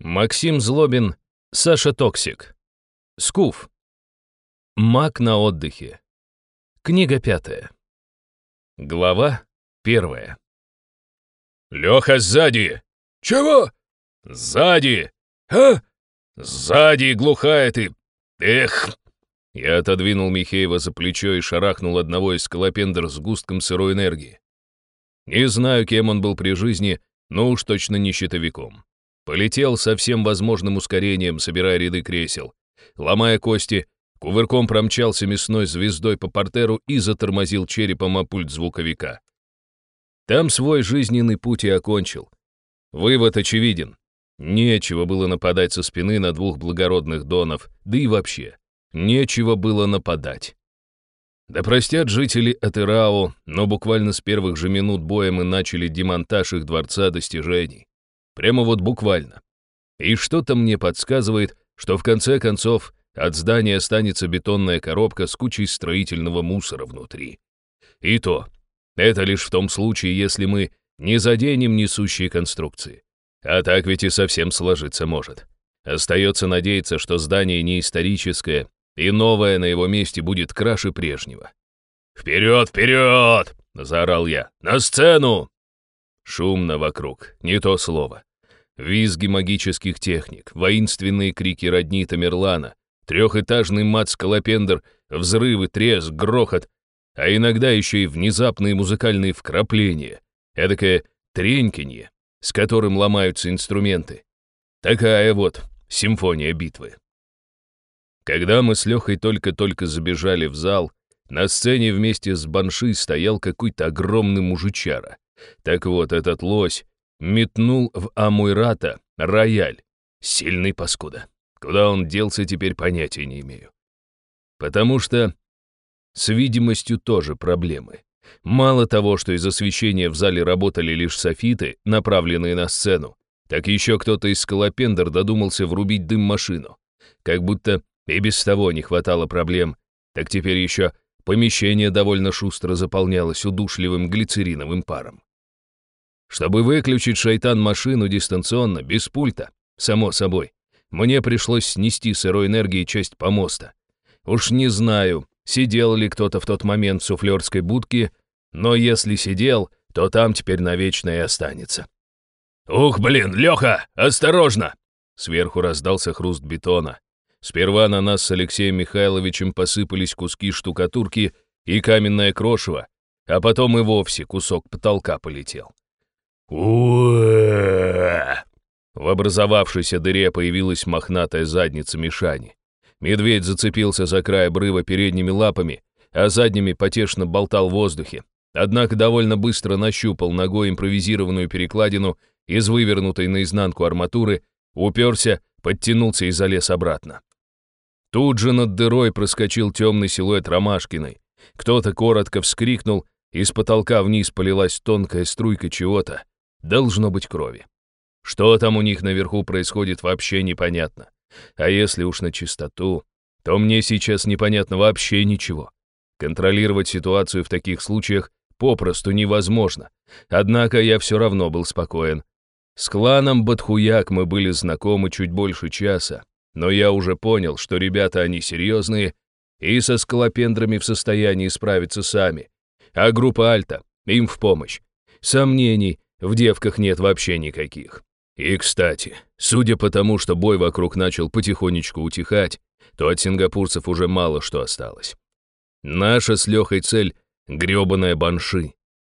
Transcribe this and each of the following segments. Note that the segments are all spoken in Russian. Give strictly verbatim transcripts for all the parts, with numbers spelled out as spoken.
Максим Злобин, Саша Токсик. Скуф. Маг на отдыхе. Книга пятая. Глава первая. «Леха, сзади!» «Чего?» «Сзади!» «А?» «Сзади, глухая ты! Эх!» Я отодвинул Михеева за плечо и шарахнул одного из скалопендр с густком сырой энергии. Не знаю, кем он был при жизни, но уж точно не щитовиком. Полетел со всем возможным ускорением, собирая ряды кресел. Ломая кости, кувырком промчался мясной звездой по партеру и затормозил черепом о пульт звуковика. Там свой жизненный путь и окончил. Вывод очевиден. Нечего было нападать со спины на двух благородных донов, да и вообще, нечего было нападать. Да простят жители Атырау, но буквально с первых же минут боя мы начали демонтаж их дворца достижений. Прямо вот буквально. И что-то мне подсказывает, что в конце концов от здания останется бетонная коробка с кучей строительного мусора внутри. И то, это лишь в том случае, если мы не заденем несущие конструкции. А так ведь и совсем сложиться может. Остается надеяться, что здание не историческое, и новое на его месте будет краше прежнего. «Вперед, вперед!» — заорал я. «На сцену!» Шумно вокруг, не то слово. Визги магических техник, воинственные крики родни Тамерлана, трехэтажный мат-скалопендр, взрывы, треск, грохот, а иногда еще и внезапные музыкальные вкрапления, эдакое треньканье, с которым ломаются инструменты. Такая вот симфония битвы. Когда мы с Лехой только-только забежали в зал, на сцене вместе с Банши стоял какой-то огромный мужичара. Так вот, этот лось метнул в Амуйрата рояль. Сильный паскуда. Куда он делся, теперь понятия не имею. Потому что с видимостью тоже проблемы. Мало того, что из освещения в зале работали лишь софиты, направленные на сцену, так еще кто-то из скалопендр додумался врубить дым-машину. Как будто и без того не хватало проблем, так теперь еще помещение довольно шустро заполнялось удушливым глицериновым паром. Чтобы выключить шайтан-машину дистанционно, без пульта, само собой, мне пришлось снести сырой энергией часть помоста. Уж не знаю, сидел ли кто-то в тот момент в суфлерской будке, но если сидел, то там теперь навечно и останется. «Ух, блин, Леха, осторожно!» Сверху раздался хруст бетона. Сперва на нас с Алексеем Михайловичем посыпались куски штукатурки и каменное крошево, а потом и вовсе кусок потолка полетел. «Уэ!» В образовавшейся дыре появилась мохнатая задница Мишани. Медведь зацепился за край обрыва передними лапами, а задними потешно болтал в воздухе, однако довольно быстро нащупал ногой импровизированную перекладину из вывернутой наизнанку арматуры, уперся, подтянулся и залез обратно. Тут же над дырой проскочил темный силуэт Ромашкиной. Кто-то коротко вскрикнул, из потолка вниз полилась тонкая струйка чего-то. Должно быть крови. Что там у них наверху происходит, вообще непонятно. А если уж на чистоту, то мне сейчас непонятно вообще ничего. Контролировать ситуацию в таких случаях попросту невозможно. Однако я все равно был спокоен. С кланом Батхуяк мы были знакомы чуть больше часа, но я уже понял, что ребята они серьезные и со скалопендрами в состоянии справиться сами. А группа Альта им в помощь. Сомнений в девках нет вообще никаких. И, кстати, судя по тому, что бой вокруг начал потихонечку утихать, то от сингапурцев уже мало что осталось. Наша с Лехой цель — гребаная Банши.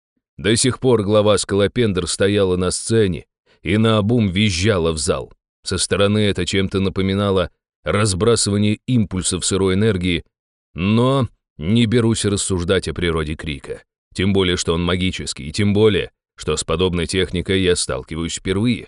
До сих пор глава скалопендр стояла на сцене и наобум визжала в зал. Со стороны это чем-то напоминало разбрасывание импульсов сырой энергии, но не берусь рассуждать о природе крика. Тем более, что он магический, и тем более, что с подобной техникой я сталкиваюсь впервые.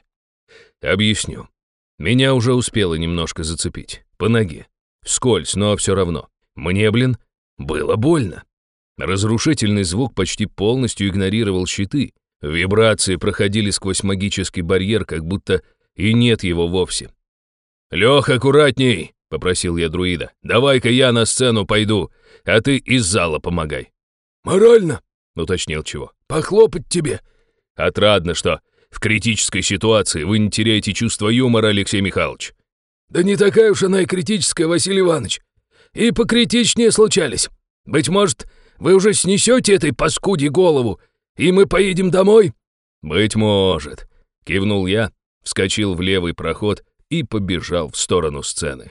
Объясню. Меня уже успело немножко зацепить. По ноге. Вскользь, но все равно. Мне, блин, было больно. Разрушительный звук почти полностью игнорировал щиты. Вибрации проходили сквозь магический барьер, как будто и нет его вовсе. «Лех, аккуратней!» — попросил я друида. «Давай-ка я на сцену пойду, а ты из зала помогай». «Морально?» — уточнил чего. «Похлопать тебе?» «Отрадно, что В критической ситуации вы не теряете чувство юмора, Алексей Михайлович». «Да не такая уж она и критическая, Василий Иванович. И покритичнее случались. Быть может, вы уже снесете этой паскуде голову, и мы поедем домой?» «Быть может», — кивнул я, вскочил в левый проход и побежал в сторону сцены.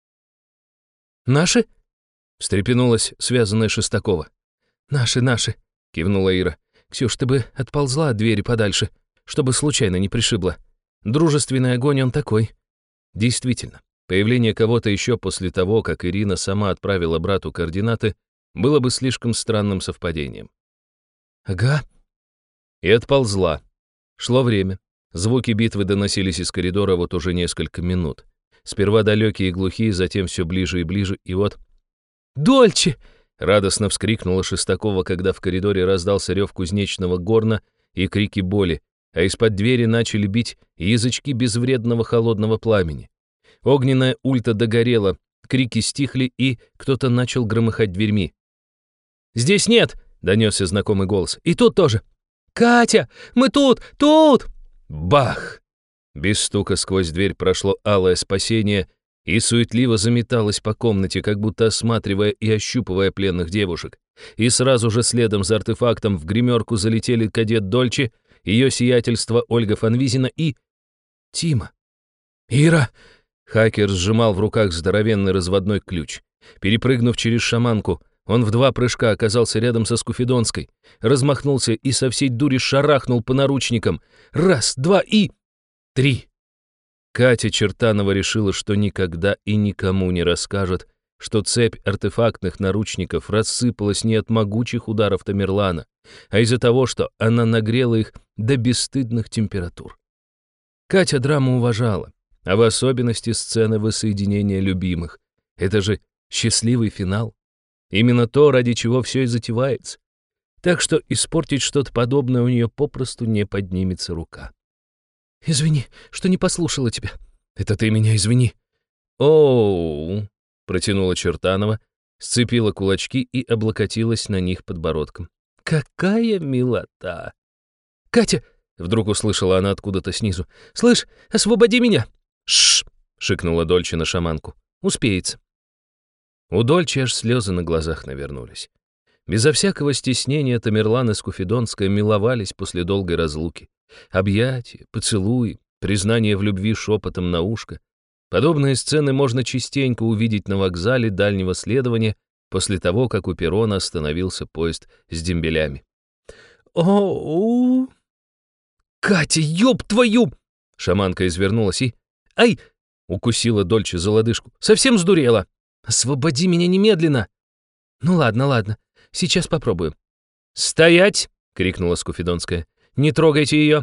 «Наши?» — встрепенулась связанная Шестакова. «Наши, наши», — кивнула Ира. «Ксюш, ты бы отползла от двери подальше, чтобы случайно не пришибла. Дружественный огонь он такой». Действительно, появление кого-то еще после того, как Ирина сама отправила брату координаты, было бы слишком странным совпадением. «Ага». И отползла. Шло время. Звуки битвы доносились из коридора вот уже несколько минут. Сперва далекие и глухие, затем все ближе и ближе, и вот... «Дольче!» — радостно вскрикнула Шестакова, когда в коридоре раздался рев кузнечного горна и крики боли, а из-под двери начали бить язычки безвредного холодного пламени. Огненная ульта догорела, крики стихли, и кто-то начал громыхать дверьми. «Здесь нет!» — донесся знакомый голос. «И тут тоже!» «Катя! Мы тут! Тут!» Бах! Без стука сквозь дверь прошло алое спасение и суетливо заметалось по комнате, как будто осматривая и ощупывая пленных девушек. И сразу же следом за артефактом в гримерку залетели кадет Дольче, ее сиятельство Ольга Фанвизина и... Тима. «Ира!» Хакер сжимал в руках здоровенный разводной ключ. Перепрыгнув через шаманку, он в два прыжка оказался рядом со Скуфидонской, размахнулся и со всей дури шарахнул по наручникам. Раз, два и... три. Катя Чертанова решила, что никогда и никому не расскажет, что цепь артефактных наручников рассыпалась не от могучих ударов Тамерлана, а из-за того, что она нагрела их до бесстыдных температур. Катя драму уважала, а в особенности сцены воссоединения любимых. Это же счастливый финал. Именно то, ради чего все и затевается. Так что испортить что-то подобное у нее попросту не поднимется рука. «Извини, что не послушала тебя». «Это ты меня извини». «Оу», — протянула Чертанова, сцепила кулачки и облокотилась на них подбородком. «Какая милота!» «Катя!» — вдруг услышала она откуда-то снизу. «Слышь, освободи меня!» «Шш!» — шикнула Дольче на шаманку. «Успеется». У Дольче аж слезы на глазах навернулись. Безо всякого стеснения Тамерлан и Скуфидонская миловались после долгой разлуки. Объятия, поцелуи, признание в любви шепотом на ушко. Подобные сцены можно частенько увидеть на вокзале дальнего следования после того, как у перрона остановился поезд с дембелями. «О-о-о! Катя, ёб твою!» Шаманка извернулась и... «Ай!» — укусила Дольче за лодыжку. «Совсем сдурела! Освободи меня немедленно!» «Ну ладно, ладно, сейчас попробую». «Стоять!» — крикнула Скуфидонская. «Не трогайте ее!»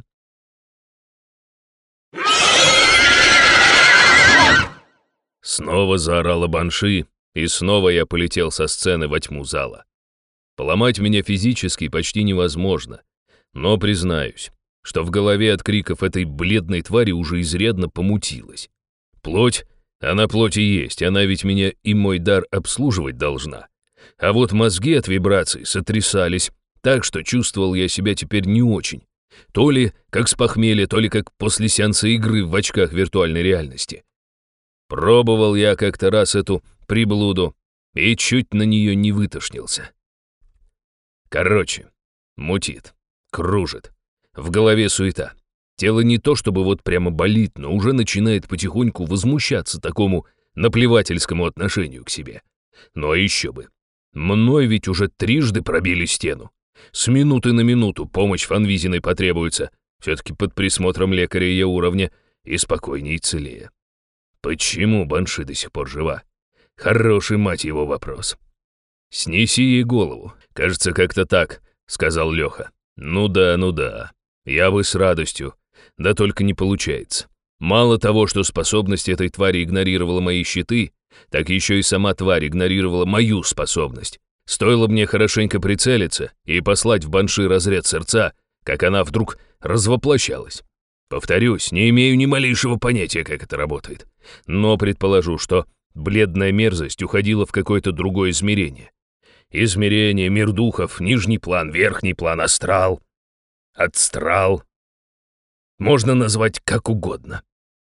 Снова заорала банши, и снова я полетел со сцены во тьму зала. Поломать меня физически почти невозможно, но признаюсь, что в голове от криков этой бледной твари уже изрядно помутилась. Плоть, она плоть и есть, она ведь меня и мой дар обслуживать должна. А вот мозги от вибраций сотрясались, так что чувствовал я себя теперь не очень. То ли как с похмелья, то ли как после сеанса игры в очках виртуальной реальности. Пробовал я как-то раз эту приблуду и чуть на нее не вытошнился. Короче, мутит, кружит, в голове суета. Тело не то чтобы вот прямо болит, но уже начинает потихоньку возмущаться такому наплевательскому отношению к себе. Но еще бы. Мной ведь уже трижды пробили стену. С минуты на минуту помощь Фанвизиной потребуется. Все-таки под присмотром лекаря ее уровня и спокойнее и целее. Почему банши до сих пор жива? Хороший, мать его, вопрос. «Снеси ей голову. Кажется, как-то так», — сказал Леха. «Ну да, ну да. Я бы с радостью. Да только не получается. Мало того, что способность этой твари игнорировала мои щиты, так еще и сама тварь игнорировала мою способность. Стоило мне хорошенько прицелиться и послать в банши разряд сердца, как она вдруг развоплощалась. Повторюсь, не имею ни малейшего понятия, как это работает. Но предположу, что бледная мерзость уходила в какое-то другое измерение. Измерение, мир духов, нижний план, верхний план, астрал. Отстрал. можно назвать как угодно.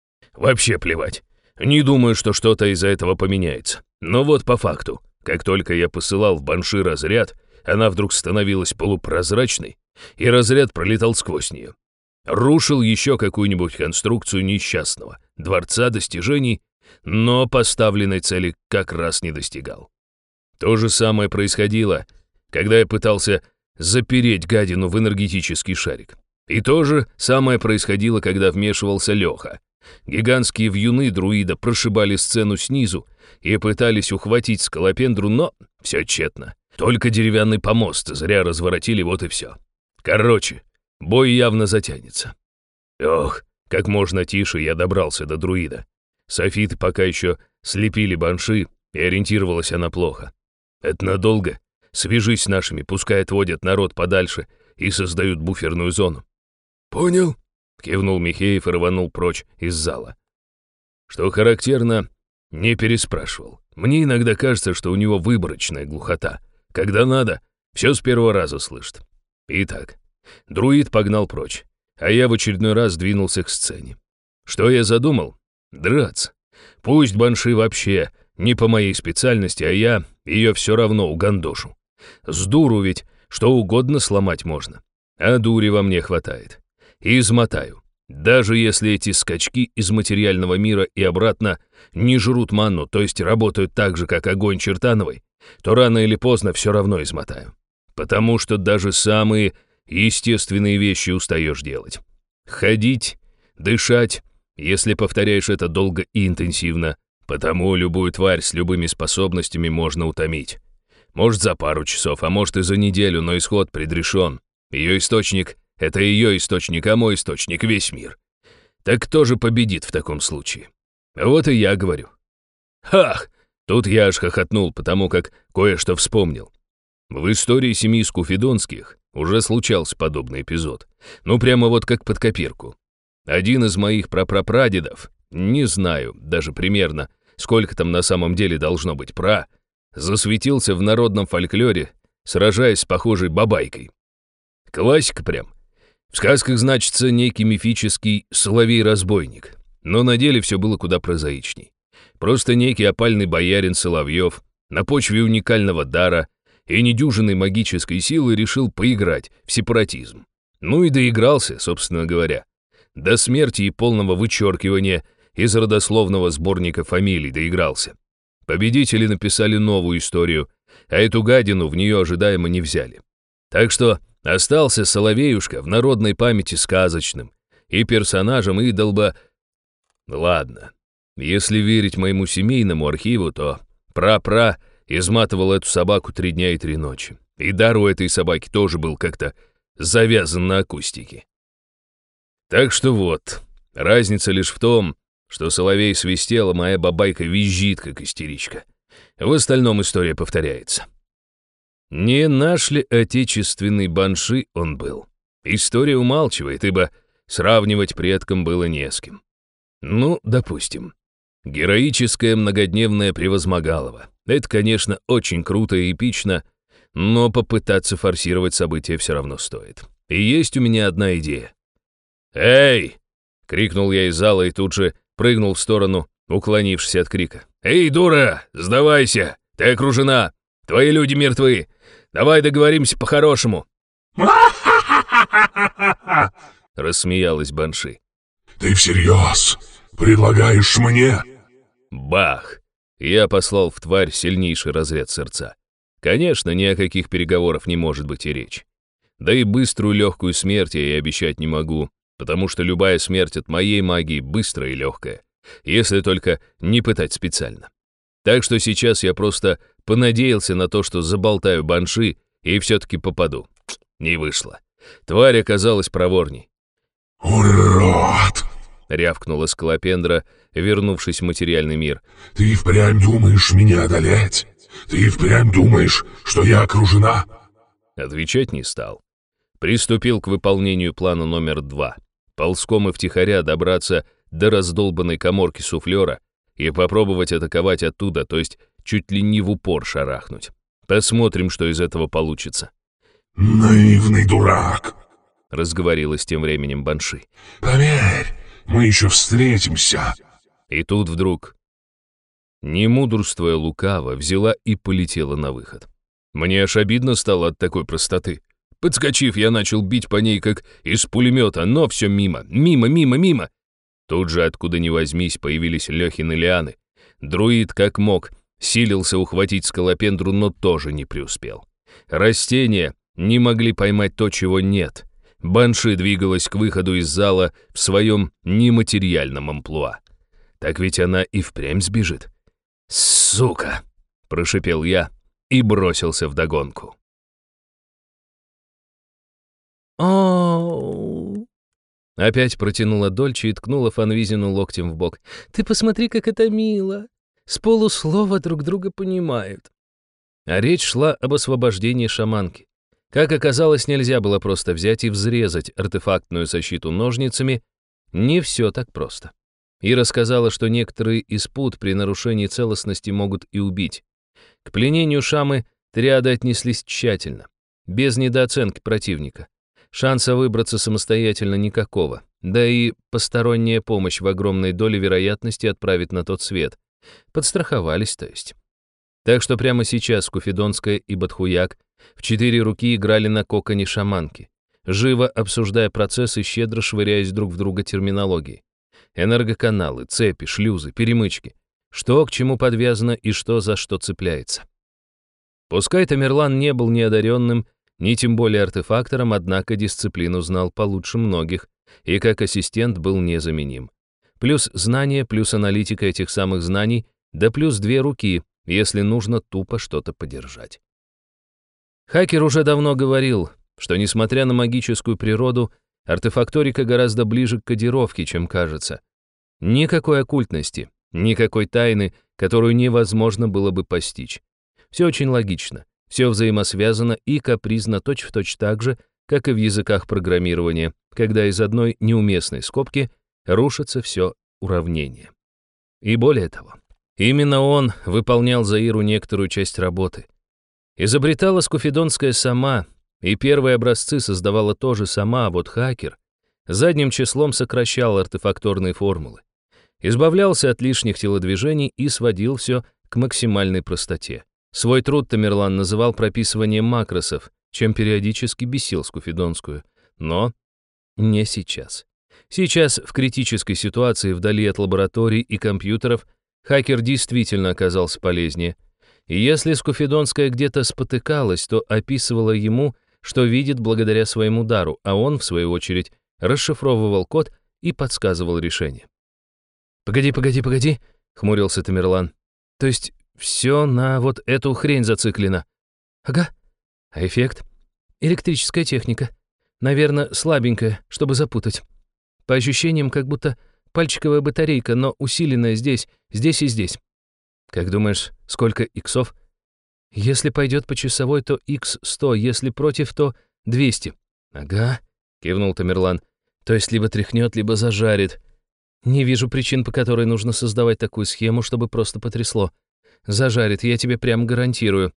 Вообще плевать. Не думаю, что что-то из-за этого поменяется. Но вот по факту, как только я посылал в банши разряд, она вдруг становилась полупрозрачной, и разряд пролетал сквозь нее. Рушил еще какую-нибудь конструкцию несчастного, дворца достижений, но поставленной цели как раз не достигал. То же самое происходило, когда я пытался запереть гадину в энергетический шарик. И то же самое происходило, когда вмешивался Леха. Гигантские вьюны друида прошибали сцену снизу и пытались ухватить скалопендру, но все тщетно. Только деревянный помост зря разворотили, вот и все. Короче, бой явно затянется. Ох, как можно тише я добрался до друида. Софиты пока еще слепили банши, и ориентировалась она плохо. Это надолго? Свяжись с нашими, пускай отводят народ подальше и создают буферную зону. Понял? Кивнул Михеев и рванул прочь из зала. Что характерно, не переспрашивал. Мне иногда кажется, что у него выборочная глухота. Когда надо, все с первого раза слышит. Итак, друид погнал прочь, а я в очередной раз двинулся к сцене. Что я задумал? Драться. Пусть банши вообще не по моей специальности, а я ее все равно угандошу. С дуру ведь что угодно сломать можно, а дури во мне хватает. И измотаю. Даже если эти скачки из материального мира и обратно не жрут манну, то есть работают так же, как огонь Чертановой, то рано или поздно все равно измотаю. Потому что даже самые естественные вещи устаешь делать. Ходить, дышать, если повторяешь это долго и интенсивно, потому любую тварь с любыми способностями можно утомить. Может, за пару часов, а может и за неделю, но исход предрешен. Ее источник — это ее источник, а мой источник — весь мир. Так кто же победит в таком случае? Вот и я говорю. Ах! Тут я аж хохотнул, потому как кое-что вспомнил. В истории семьи Скуфидонских уже случался подобный эпизод. Ну, прямо вот как под копирку. Один из моих прапрапрадедов, не знаю даже примерно, сколько там на самом деле должно быть пра, засветился в народном фольклоре, сражаясь с похожей бабайкой. Классика прям. В сказках значится некий мифический соловей-разбойник, но на деле все было куда прозаичней. Просто некий опальный боярин Соловьев на почве уникального дара и недюжинной магической силы решил поиграть в сепаратизм. Ну и доигрался, собственно говоря. До смерти и полного вычеркивания из родословного сборника фамилий доигрался. Победители написали новую историю, а эту гадину в нее ожидаемо не взяли. Так что остался Соловеюшка в народной памяти сказочным и персонажем, и долба... Ладно, если верить моему семейному архиву, то пра-пра изматывал эту собаку три дня и три ночи. И дар у этой собаки тоже был как-то завязан на акустике. Так что вот, разница лишь в том, что соловей свистел, а моя бабайка визжит, как истеричка. В остальном история повторяется. Не наш ли отечественный банши он был? История умалчивает, ибо сравнивать предкам было не с кем. Ну, допустим. Героическое многодневное превозмогалово. Это, конечно, очень круто и эпично, но попытаться форсировать события все равно стоит. И есть у меня одна идея. «Эй!» — крикнул я из зала и тут же прыгнул в сторону, уклонившись от крика. «Эй, дура, сдавайся! Ты окружена! Твои люди мертвы! Давай договоримся по-хорошему!» Рассмеялась банши. «Ты всерьез предлагаешь мне?» Бах! Я послал в тварь сильнейший разряд сердца. Конечно, ни о каких переговорах не может быть и речи. Да и быструю легкую смерть я и обещать не могу, потому что любая смерть от моей магии быстрая и легкая, если только не пытать специально. Так что сейчас я просто понадеялся на то, что заболтаю банши и все-таки попаду. Не вышло. Тварь оказалась проворней. «Урод!» — рявкнула скалопендра, вернувшись в материальный мир. «Ты впрямь думаешь меня одолеть? Ты впрямь думаешь, что я окружена?» Отвечать не стал. Приступил к выполнению плана номер два. Ползком и втихаря добраться до раздолбанной каморки суфлера и попробовать атаковать оттуда, то есть чуть ли не в упор шарахнуть. Посмотрим, что из этого получится. «Наивный дурак!» — разговорилась тем временем Банши. «Поверь, мы еще встретимся». И тут вдруг, не мудрствуя лукаво, взяла и полетела на выход. Мне аж обидно стало от такой простоты. Подскочив, я начал бить по ней, как из пулемета, но все мимо, мимо, мимо, мимо. Тут же, откуда ни возьмись, появились Лехины лианы. Друид, как мог, силился ухватить скалопендру, но тоже не преуспел. Растения не могли поймать то, чего нет. Банши двигалась к выходу из зала в своем нематериальном амплуа. Так ведь она и впрямь сбежит. «Сука!» — прошипел я и бросился вдогонку. О, Опять протянула Дольче и ткнула Фанвизину локтем в бок. ты посмотри, как это мило. С полуслова друг друга понимают. А речь шла об освобождении шаманки. Как оказалось, нельзя было просто взять и взрезать артефактную защиту ножницами. Не все так просто. Ира сказала, что некоторые из пут при нарушении целостности могут и убить. К пленению Шамы триады отнеслись тщательно, без недооценки противника. Шанса выбраться самостоятельно никакого, да и посторонняя помощь в огромной доле вероятности отправит на тот свет. Подстраховались, то есть. Так что прямо сейчас Куфидонская и Батхуяк в четыре руки играли на коконе шаманки, живо обсуждая процессы, щедро швыряясь друг в друга терминологией. Энергоканалы, цепи, шлюзы, перемычки. Что к чему подвязано и что за что цепляется. Пускай Тамерлан не был ни одаренным, ни тем более артефактором, однако дисциплину знал получше многих и как ассистент был незаменим. Плюс знания, плюс аналитика этих самых знаний, да плюс две руки, если нужно тупо что-то подержать. Хакер уже давно говорил, что, несмотря на магическую природу, артефакторика гораздо ближе к кодировке, чем кажется. Никакой оккультности, никакой тайны, которую невозможно было бы постичь. Все очень логично, все взаимосвязано и капризно точь-в-точь так же, как и в языках программирования, когда из одной неуместной скобки рушится все уравнение. И более того, именно он выполнял за Иру некоторую часть работы. Изобретала Скуфидонская сама, и первые образцы создавала тоже сама, а вот хакер задним числом сокращал артефакторные формулы, избавлялся от лишних телодвижений и сводил все к максимальной простоте. Свой труд Тамерлан называл прописыванием макросов, чем периодически бесил Скуфидонскую. Но не сейчас. Сейчас, в критической ситуации вдали от лабораторий и компьютеров, хакер действительно оказался полезнее. И если Скуфидонская где-то спотыкалась, то описывала ему, что видит благодаря своему дару, а он, в свою очередь, расшифровывал код и подсказывал решение. «Погоди, погоди, погоди», — хмурился Тамерлан. «То есть все на вот эту хрень зациклено?» «Ага. А эффект? Электрическая техника. Наверное, слабенькая, чтобы запутать. По ощущениям, как будто пальчиковая батарейка, но усиленная здесь, здесь и здесь. Как думаешь, сколько иксов? Если пойдет по часовой, то икс сто, если против, то двести. Ага, кивнул Тамерлан. То есть либо тряхнет, либо зажарит. Не вижу причин, по которой нужно создавать такую схему, чтобы просто потрясло. Зажарит, я тебе прям гарантирую.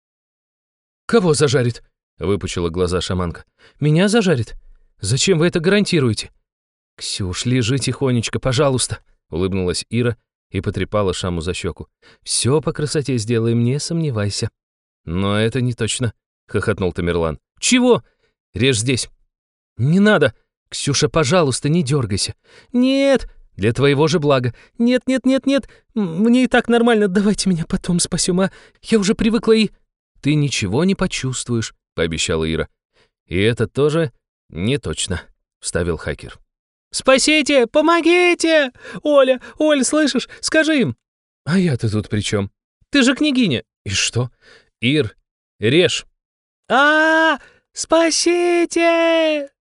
Кого зажарит? Выпучила глаза шаманка. Меня зажарит? Зачем вы это гарантируете? Ксюш, лежи тихонечко, пожалуйста, улыбнулась Ира и потрепала Шаму за щеку. «Все по красоте сделаем, не сомневайся». «Но это не точно», — хохотнул Тамерлан. «Чего? Режь здесь». «Не надо. Ксюша, пожалуйста, не дергайся». «Нет, для твоего же блага. Нет, нет, нет, нет. Мне и так нормально. Давайте меня потом спасем, а? Я уже привыкла и...» «Ты ничего не почувствуешь», — пообещала Ира. «И это тоже не точно», — вставил хакер. «Спасите! Помогите! Оля, Оль, слышишь? Скажи им!» «А я-то тут при чем? Ты же княгиня!» «И что?» «Ир, режь!» «А, спасите!»